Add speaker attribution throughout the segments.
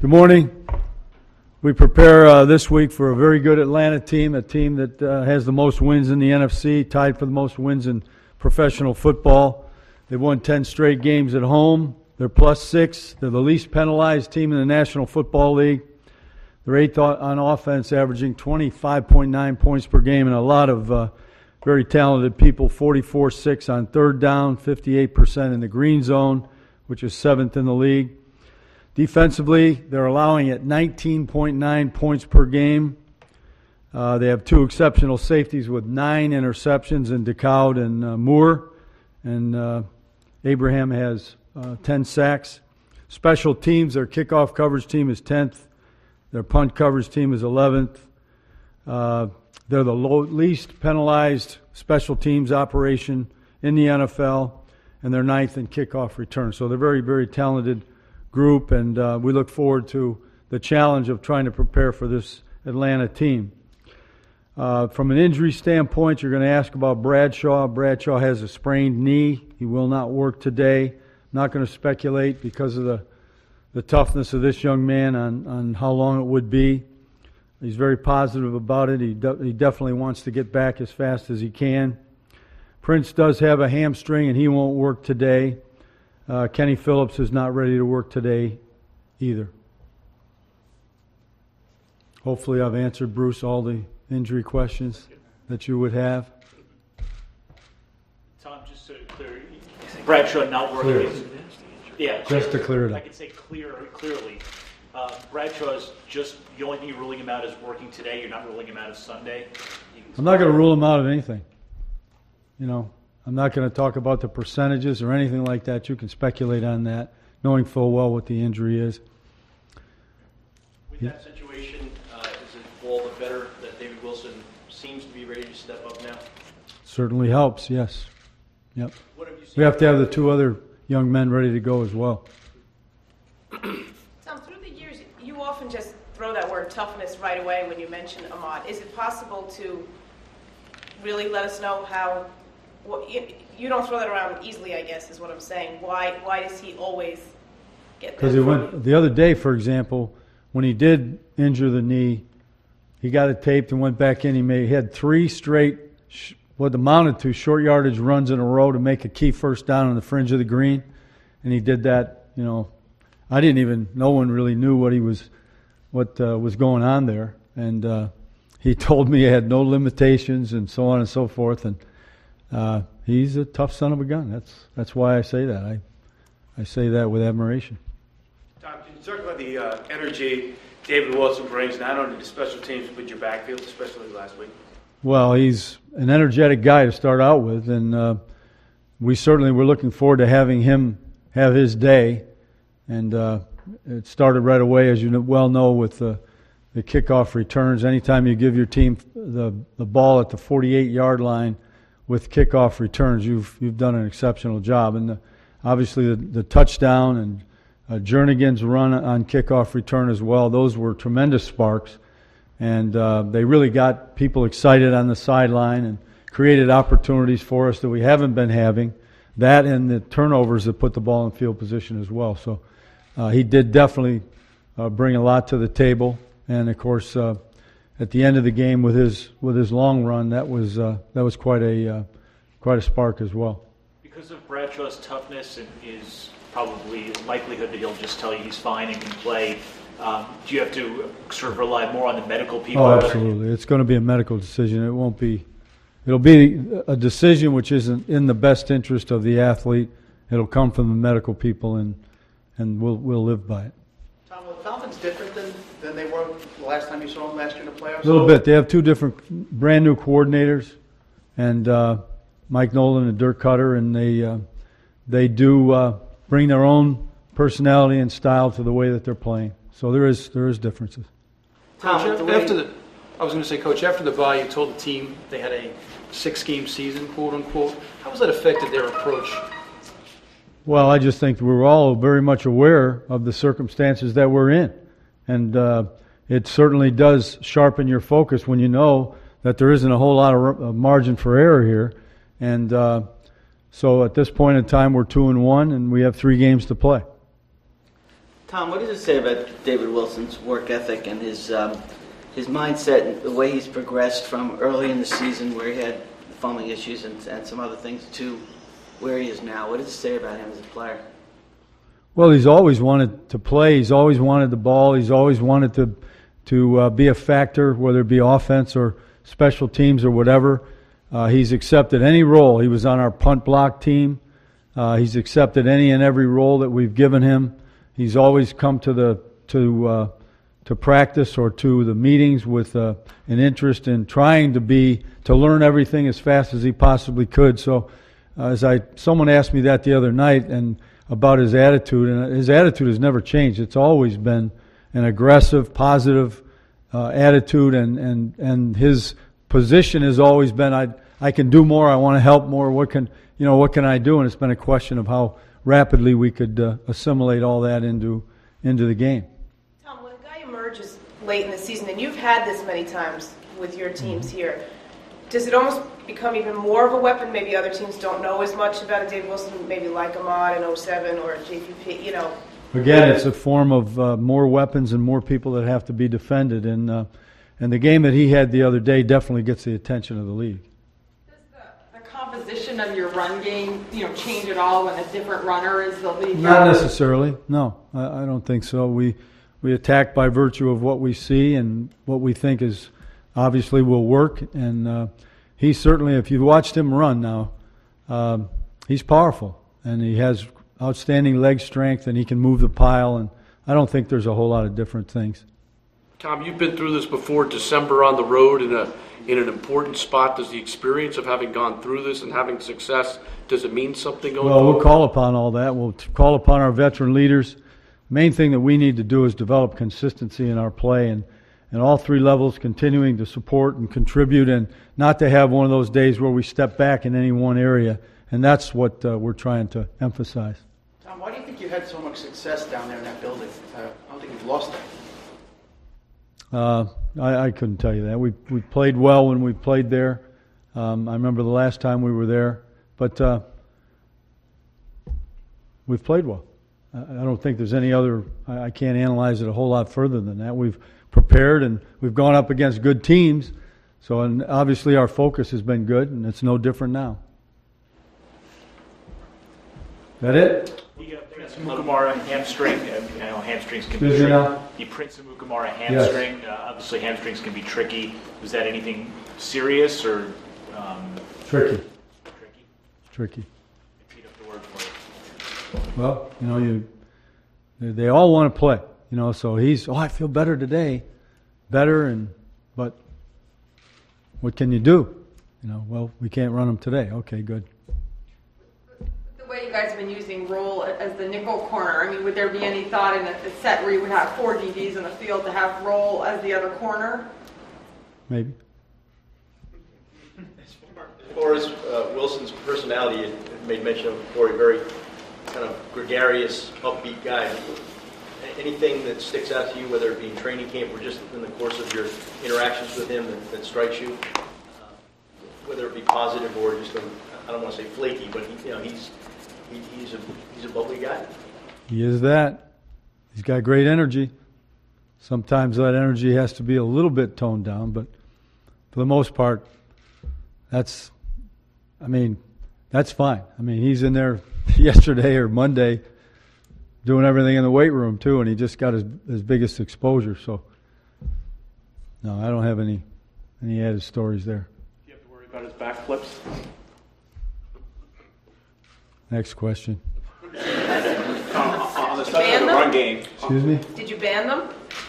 Speaker 1: Good morning. We prepare this week for a very good Atlanta team, a team that has the most wins in the NFC, tied for the most wins in professional football. They've won 10 straight games at home. They're +6. They're the least penalized team in the National Football League. They're 8th on offense, averaging 25.9 points per game, and a lot of very talented people, 44-6 on third down, 58% in the green zone, which is 7th in the league. Defensively, they're allowing at 19.9 points per game. They have two exceptional safeties with 9 interceptions in DeCoud and Moore. And Abraham has 10 sacks. Special teams, their kickoff coverage team is 10th. Their punt coverage team is 11th. They're the least penalized special teams operation in the NFL, and they're 9th in kickoff return. So they're very, very talented group, and we look forward to the challenge of trying to prepare for this Atlanta team. From an injury standpoint, you're going to ask about Bradshaw. Bradshaw has a sprained knee. He will not work today. I'm not going to speculate because of the toughness of this young man on how long it would be. He's very positive about it. He definitely wants to get back as fast as he can. Prince does have a hamstring, and he won't work today. Kenny Phillips is not ready to work today either. Hopefully I've answered, Bruce, all the injury questions that you would have.
Speaker 2: Tom, just to clear, Bradshaw not working.
Speaker 1: Clear.
Speaker 2: Yeah,
Speaker 1: just to clear it up.
Speaker 2: I can say clearly. Bradshaw's just the only thing you're ruling him out is working today. You're not ruling him out of Sunday.
Speaker 1: I'm not going to rule him out of anything. I'm not going to talk about the percentages or anything like that. You can speculate on that, knowing full well what the injury is.
Speaker 3: With that situation, is it all the better that David Wilson seems to be ready to step up now?
Speaker 1: Certainly helps, yes. Yep.
Speaker 3: What have you seen?
Speaker 1: We have to have the two other young men ready to go as well.
Speaker 4: Tom, through the years, you often just throw that word toughness right away when you mention Ahmad. Is it possible to really let us know how... Well, you don't throw that around easily, I guess, is what I'm saying. Why does he always get that?
Speaker 1: Because he went the other day, for example, when he did injure the knee, he got it taped and went back in. He had 3 straight, what amounted to short yardage runs in a row to make a key first down on the fringe of the green, and he did that. I didn't even. No one really knew what was going on there, and he told me he had no limitations and so on and so forth, and. He's a tough son of a gun. That's why I say that. I say that with admiration.
Speaker 5: Tom, can you talk about the energy David Wilson brings not only to special teams but your backfield, especially last week?
Speaker 1: Well, he's an energetic guy to start out with, and we certainly were looking forward to having him have his day. And it started right away, as you well know, with the kickoff returns. Anytime you give your team the ball at the 48-yard line, with kickoff returns, you've done an exceptional job, and obviously the touchdown and Jernigan's run on kickoff return as well. Those were tremendous sparks, and they really got people excited on the sideline and created opportunities for us that we haven't been having. That and the turnovers that put the ball in field position as well. So he did definitely bring a lot to the table, and of course. At the end of the game with his long run, that was quite a spark as well.
Speaker 2: Because of Bradshaw's toughness and his probably likelihood that he'll just tell you he's fine and can play, do you have to sort of rely more on the medical people?
Speaker 1: Oh, absolutely. It's going to be a medical decision. It'll be a decision which isn't in the best interest of the athlete. It'll come from the medical people, and we'll live by it.
Speaker 3: Tom, are the Falcons different than they were the last time you saw them last year in the playoffs?
Speaker 1: A little bit. They have 2 different brand new coordinators, and Mike Nolan and Dirk Cutter, and they do bring their own personality and style to the way that they're playing. So there is differences.
Speaker 3: Tom, Coach, after the bye, you told the team they had a 6-game season, quote unquote. How has that affected their approach?
Speaker 1: Well, I just think we're all very much aware of the circumstances that we're in. And it certainly does sharpen your focus when you know that there isn't a whole lot of margin for error here. And so at this point in time, we're 2-1, and we have 3 games to play.
Speaker 6: Tom, what does it say about David Wilson's work ethic and his mindset and the way he's progressed from early in the season where he had fumbling issues and some other things to where he is now? What does it say about him as a player?
Speaker 1: Well, he's always wanted to play. He's always wanted the ball. He's always wanted to be a factor, whether it be offense or special teams or whatever. He's accepted any role. He was on our punt block team. He's accepted any and every role that we've given him. He's always come to practice or to the meetings with an interest in trying to learn everything as fast as he possibly could. So, someone asked me that the other night and about his attitude, and his attitude has never changed. It's always been an aggressive, positive attitude, and his position has always been, I can do more. I want to help more. What can I do? And it's been a question of how rapidly we could assimilate all that into the game.
Speaker 4: Tom, when a guy emerges late in the season, and you've had this many times with your teams here, does it almost become even more of a weapon? Maybe other teams don't know as much about a Dave Wilson, maybe like Ahmad in 07 or JPP,
Speaker 1: Again, it's a form of more weapons and more people that have to be defended. And the game that he had the other day definitely gets the attention of the league.
Speaker 7: Does the composition of your run game, change at all when a different runner is the lead?
Speaker 1: Not necessarily. No, I don't think so. We attack by virtue of what we see and what we think is obviously will work. And he certainly, if you've watched him run now, he's powerful and he has outstanding leg strength and he can move the pile. And I don't think there's a whole lot of different things.
Speaker 8: Tom, you've been through this before. December on the road in an important spot. Does the experience of having gone through this and having success, does it mean something going forward?
Speaker 1: Well, we'll call upon all that. We'll call upon our veteran leaders. The main thing that we need to do is develop consistency in our play and all three levels, continuing to support and contribute and not to have one of those days where we step back in any one area. And that's what we're trying to emphasize.
Speaker 3: Tom, why do you think you had so much success down there in that building? I don't think you've lost that.
Speaker 1: I couldn't tell you that. We played well when we played there. I remember the last time we were there. But we've played well. I don't think there's any other... I can't analyze it a whole lot further than that. We've prepared and we've gone up against good teams. So, and obviously our focus has been good, and it's no different now. That it?
Speaker 2: The Prince Amukamara hamstring, hamstrings can be
Speaker 1: Excuse me
Speaker 2: tricky.
Speaker 1: now?
Speaker 2: The Prince Amukamara hamstring, obviously hamstrings can be tricky. Was that anything serious or
Speaker 1: Tricky.
Speaker 2: tricky?
Speaker 1: Tricky.
Speaker 2: Repeat up the word for you.
Speaker 1: Well, they all want to play. So he's, I feel better today. But what can you do? Well, we can't run them today. Okay, good.
Speaker 7: The way you guys have been using Roll as the nickel corner, would there be any thought in a set where you would have 4 DBs in the field to have Roll as the other corner?
Speaker 1: Maybe.
Speaker 9: As far as Wilson's personality, you made mention of before, a very kind of gregarious, upbeat guy. Anything that sticks out to you, whether it be in training camp or just in the course of your interactions with him that strikes you, whether it be positive or just I don't want to say flaky, but he's a bubbly guy.
Speaker 1: He is that. He's got great energy. Sometimes that energy has to be a little bit toned down, but for the most part, that's fine. He's in there yesterday or Monday doing everything in the weight room too, and he just got his biggest exposure. So, no, I don't have any added stories there.
Speaker 5: Do you have to worry about his back flips?
Speaker 1: Next question.
Speaker 5: On the subject
Speaker 4: ban
Speaker 5: of the
Speaker 4: them?
Speaker 5: run game.
Speaker 1: Excuse me?
Speaker 4: Did you ban them?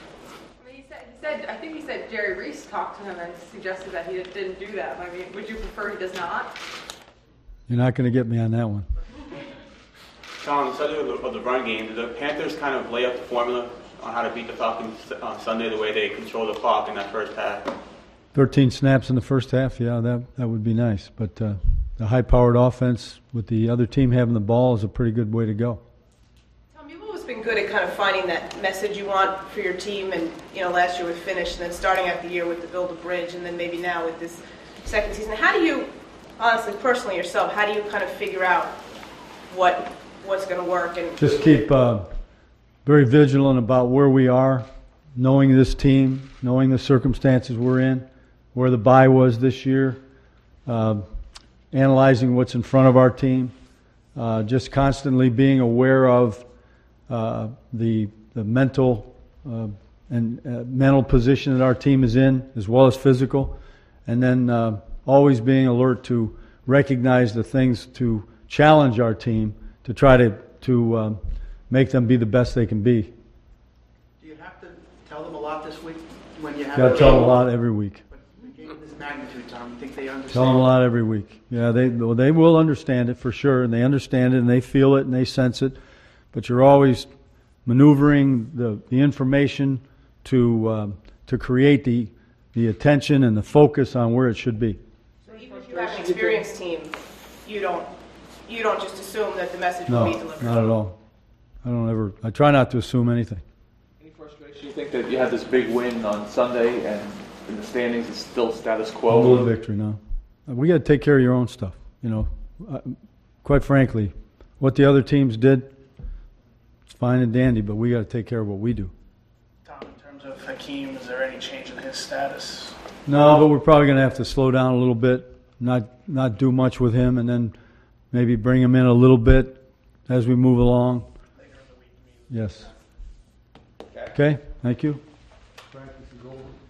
Speaker 7: I think he said Jerry Reese talked to him and suggested that he didn't do that. Would you prefer he does not?
Speaker 1: You're not going to get me on that one.
Speaker 5: Tom, on the subject of the run game, did the Panthers kind of lay out the formula on how to beat the Falcons on Sunday, the way they control the clock in that first half?
Speaker 1: 13 snaps in the first half, yeah, that would be nice. But the high-powered offense with the other team having the ball is a pretty good way to go.
Speaker 4: Tom, you've always been good at kind of finding that message you want for your team, and last year with Finish, and then starting out the year with the Build a Bridge, and then maybe now with this second season. How do you, honestly, personally yourself, how do you kind of figure out what's going to work? And
Speaker 1: Just keep very vigilant about where we are, knowing this team, knowing the circumstances we're in, where the bye was this year, analyzing what's in front of our team, just constantly being aware of the mental and mental position that our team is in, as well as physical, and then always being alert to recognize the things to challenge our team to try to make them be the best they can be.
Speaker 10: Do you have to tell them a lot this week when you have
Speaker 1: Got to tell them a lot every week.
Speaker 10: a game of this magnitude, Tom? You think they understand?
Speaker 1: Tell them a lot every week. Yeah, they will understand it for sure, and they understand it, and they feel it, and they sense it. But you're always maneuvering the information to create the attention and the focus on where it should be.
Speaker 4: So even if you have an experienced team, you don't just assume that the message
Speaker 1: No,
Speaker 4: will be delivered.
Speaker 1: not at all. I try not to assume anything.
Speaker 11: Any frustration? You think that you had this big win on Sunday and in the standings it's still status
Speaker 1: A
Speaker 11: quo?
Speaker 1: little victory now. We got to take care of your own stuff. Quite frankly, what the other teams did, it's fine and dandy, but we got to take care of what we do.
Speaker 10: Tom, in terms of Hakeem, is there any change in his status?
Speaker 1: No, but we're probably going to have to slow down a little bit, not do much with him, and then maybe bring him in a little bit as we move along.
Speaker 10: Later in the week,
Speaker 1: Yes. Okay, thank you. Practice is over.